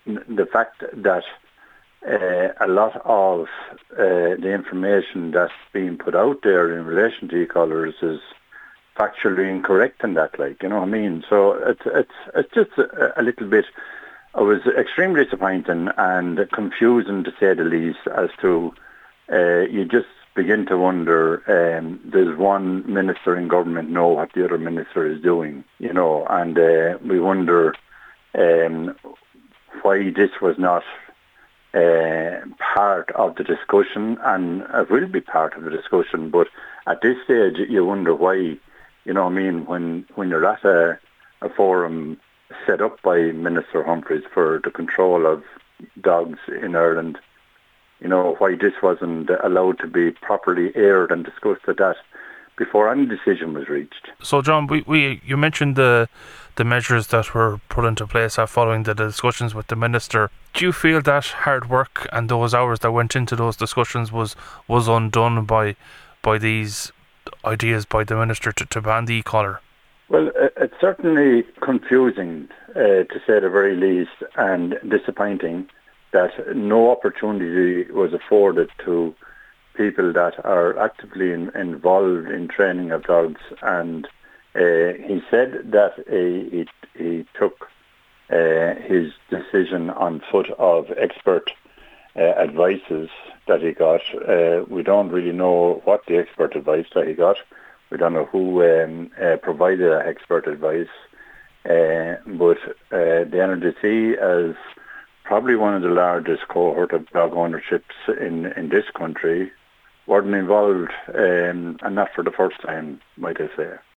the fact that a lot of the information that's being put out there in relation to e-collars is factually incorrect in that, like, you know what I mean? So it's just a little bit. I was extremely disappointing and confusing, to say the least, as to you just begin to wonder, does one minister in government know what the other minister is doing, you know, and we wonder why this was not part of the discussion, and it will be part of the discussion, but at this stage you wonder why, you know what I mean, when you're at a forum set up by Minister Humphreys for the control of dogs in Ireland, you know, why this wasn't allowed to be properly aired and discussed at that before any decision was reached. So, John, you mentioned the measures that were put into place following the discussions with the Minister. Do you feel that hard work and those hours that went into those discussions was undone by these ideas by the Minister to ban the e-collar? Well, it's certainly confusing, to say the very least, and disappointing that no opportunity was afforded to people that are actively involved in training of dogs. And he said that he took his decision on foot of expert advices that he got. We don't really know what the expert advice that he got. We don't know who provided that expert advice. But the NRDC, as probably one of the largest cohort of dog ownerships in this country, weren't involved, and not for the first time, might I say.